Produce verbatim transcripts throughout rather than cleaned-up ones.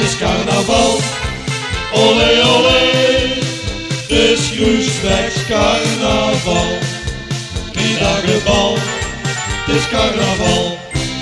is carnaval. Olé, olé, het is Groesbecks carnaval. Drie dagen bal, het is carnaval.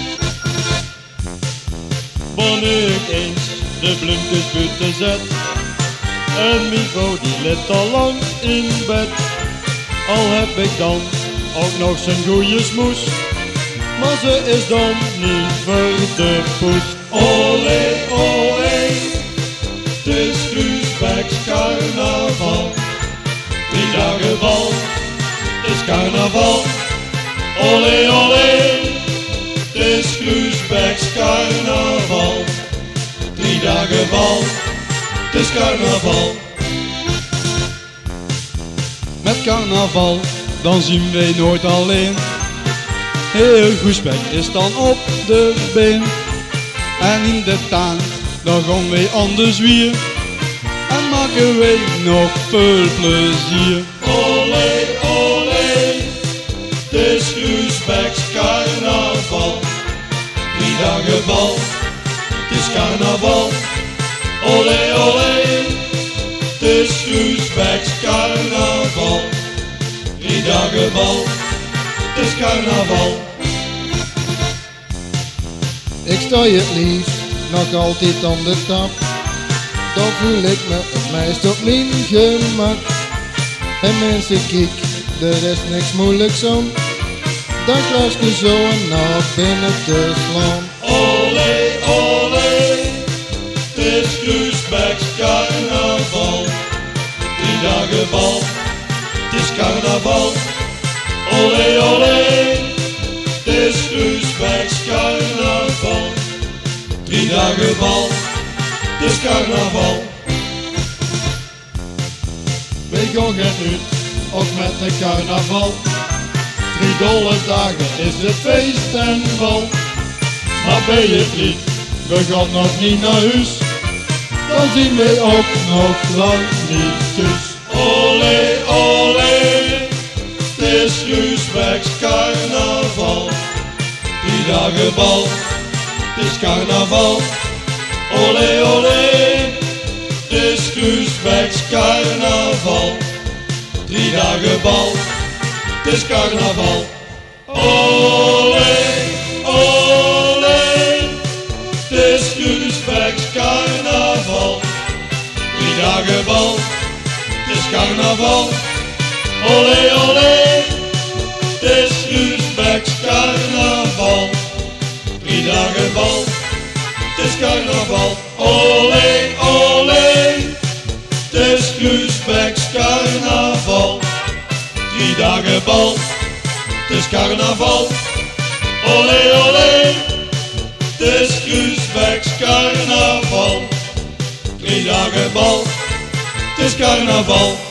Wanneer ik eens de bloempjes buiten zet, en mijn vrouw die ligt al lang in bed. Al heb ik dan ook nog zijn goeie smoes, maar ze is dan niet voor de poes. Olé, olé, het is Groesbecks carnaval. Drie dagen bal, het is carnaval. Olé, olé, het is Groesbecks carnaval. Drie dagen bal, het is carnaval. Met carnaval, dan zien wij nooit alleen. Heel Groesbeck is dan op de been. En in de tuin, dan gaan wij aan de zwier. En maken wij nog veel plezier. Olé, olé, het is Groesbecks carnaval. Drie dagen bal, het is carnaval. Olé, olé, het is Groesbecks carnaval. Drie dagen bal, het is carnaval. Ik sta je het liefst nog altijd aan de tap. Dan voel ik me het meest op mijn gemak. En mensen kijk, er is niks moeilijks aan. Dan kruis je zo naar binnen te slaan. Olé, olé, het is Groesbecks carnaval. Drie dagen bal, het is carnaval. Olé, olé, het is Groesbecks carnaval. Drie dagen bal, het is carnaval. Wij gaan geen uit, ook met de carnaval. Drie dolle dagen is het feest en bal. Maar bij het lied, we gaan nog niet naar huis. Dan zien wij ook nog lang niet thuis. Olé, olé, het is Groesbecks carnaval. Drie dagen bal, het is carnaval. Olé, olé, het is Groesbecks carnaval. Drie dagen bal, het is carnaval. Olé, olé, het is Groesbecks carnaval. Drie dagen bal, het is carnaval. Olé, olé, het is Groesbecks carnaval. Drie dagen bal, het is carnaval. Olé, olé, het is Groesbecks carnaval. Drie dagen bal, het is carnaval. Olé, olé, het is Groesbecks carnaval. Drie dagen bal, het is carnaval.